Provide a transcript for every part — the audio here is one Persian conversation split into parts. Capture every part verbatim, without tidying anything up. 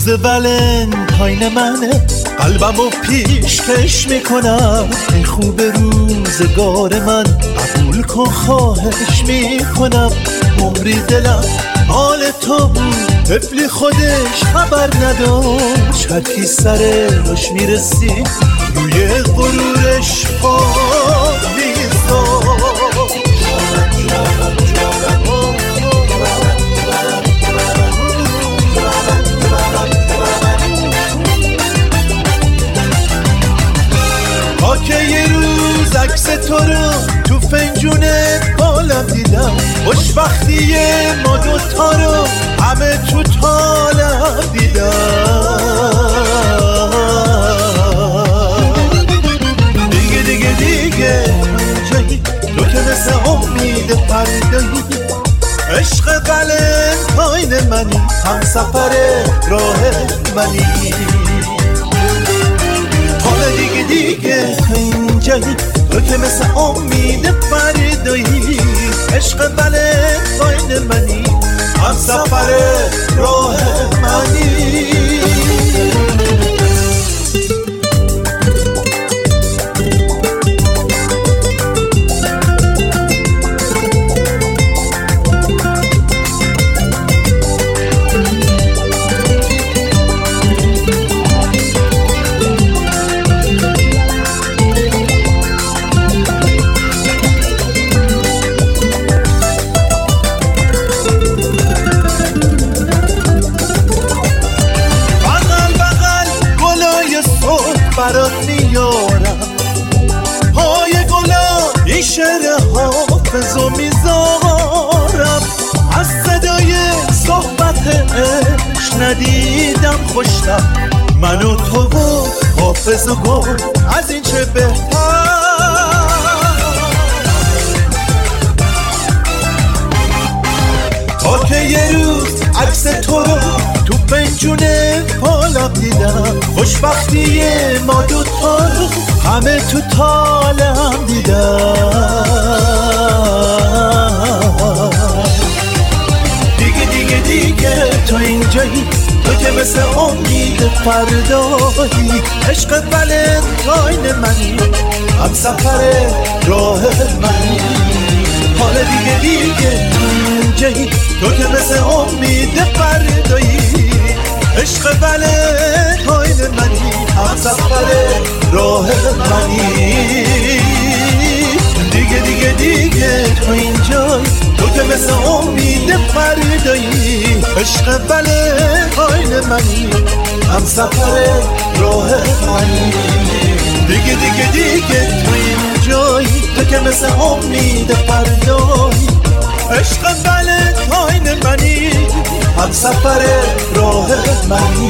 روز ولنتاین منه، قلبمو پیشکش میکنم. ای خوب روزگار من، قبول کن خواهش میکنم. عمری دلم مال تو بود، طفلی خودش خبر نداشت. هر کی سر راش میرسید روی غرورش پا میذاشت. که یه روز عکس تو رو تو فنجون بالم دیدم، خوشبختی ما دوتا رو همه تو طالم دیدم. دیگه دیگه دیگه جایی تو که مثل امید فردایی، عشق ولنتاین منی، هم سفر راه منی. حالا دیگه دیگه تو اینجایی، تو که مثل امید فردایی، عشق ولنتاین منی، هم سفر راه منی. برات میارم های گلا، این شعر حافظو میذارم. از صدای صحبتش ندیدم خوشتر، من و تو و حافظ و گل، از این چه بهتر. تا که یه روز عکس تو رو تو پنجون پالم دیدم، خوشبختی ما دوتا رو همه تو طالم دیدم. دیگه دیگه دیگه تو اینجایی، تو که مثل امید فردایی، عشق ولنتاین منی، هم سفر راه منی. حالا دیگه دیگه تو اینجایی، تو که مثل امید فردایی، عشق ولنتاین منی، هم سفر راه منی. دیگه دیگه دیگه تو اینجایی، تو که مثل امید فردایی، عشق ولنتاین منی، هم سفر راه منی. دیگه دیگه دیگه تو اینجایی، تو که مثل امید فردایی، عشق ولنتاین منی، هم سفر راه منی.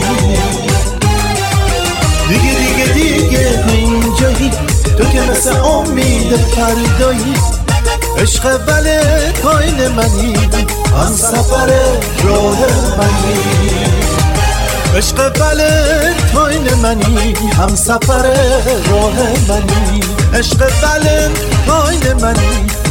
دیگه دیگه دیگه تو اینجایی، تو که مثل امید فردایی، عشق ولنتاین منی، هم سفر راه منی. عشق ولنتاین منی، هم سفر راه منی. عشق ولنتاین منی،